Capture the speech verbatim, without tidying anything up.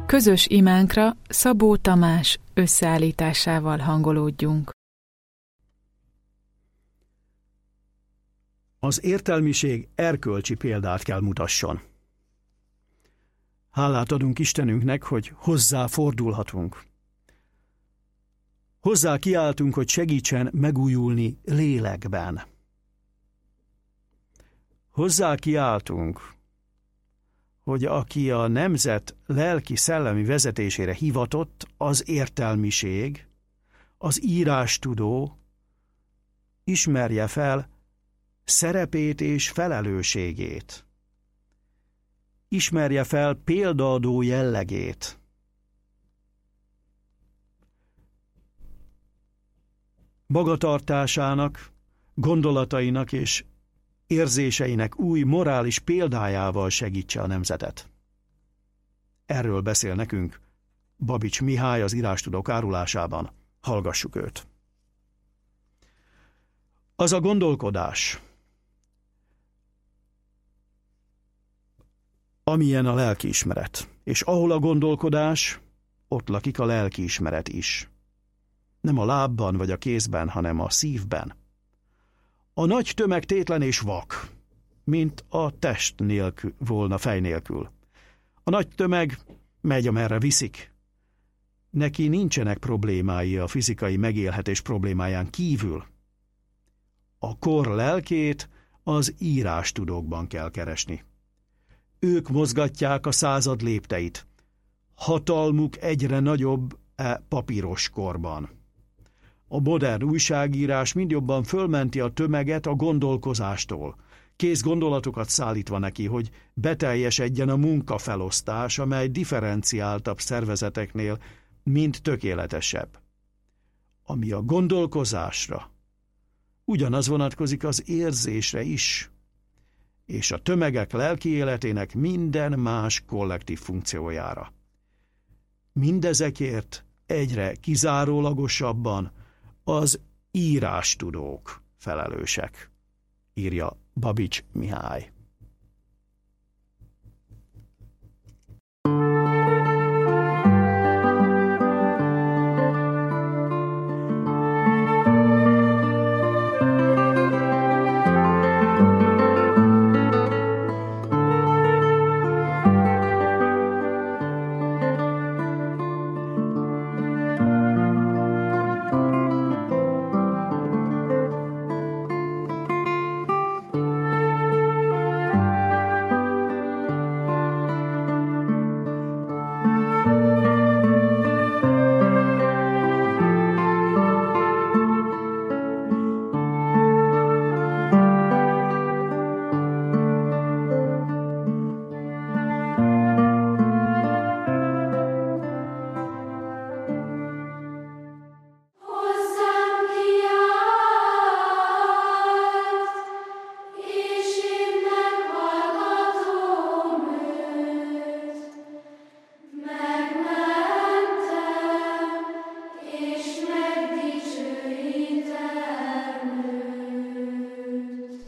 Közös imánkra Szabó Tamás összeállításával hangolódjunk. Az értelmiség erkölcsi példát kell mutasson. Hálát adunk Istenünknek, hogy hozzá fordulhatunk. Hozzá kiáltunk, hogy segítsen megújulni lélekben. Hozzá kiáltunk, hogy aki a nemzet lelki-szellemi vezetésére hivatott, az értelmiség, az írástudó, ismerje fel szerepét és felelősségét. Ismerje fel példaadó jellegét. Magatartásának, gondolatainak és érzéseinek új morális példájával segítse a nemzetet. Erről beszél nekünk Babics Mihály az írástudók árulásában. Hallgassuk őt. Az a gondolkodás, amilyen a lelkiismeret, és ahol a gondolkodás, ott lakik a lelkiismeret is. Nem a lábban vagy a kézben, hanem a szívben. A nagy tömeg tétlen és vak, mint a test nélkül volna fej nélkül. A nagy tömeg megy, amerre viszik. Neki nincsenek problémái a fizikai megélhetés problémáján kívül. A kor lelkét az írástudókban kell keresni. Ők mozgatják a század lépteit. Hatalmuk egyre nagyobb e papíros korban. A modern újságírás mind jobban fölmenti a tömeget a gondolkozástól, kész gondolatokat szállítva neki, hogy beteljesedjen a munkafelosztás, amely differenciáltabb szervezeteknél mind tökéletesebb. Ami a gondolkozásra, ugyanaz vonatkozik az érzésre is, és a tömegek lelki életének minden más kollektív funkciójára. Mindezekért egyre kizárólagosabban az írástudók felelősek, írja Babics Mihály.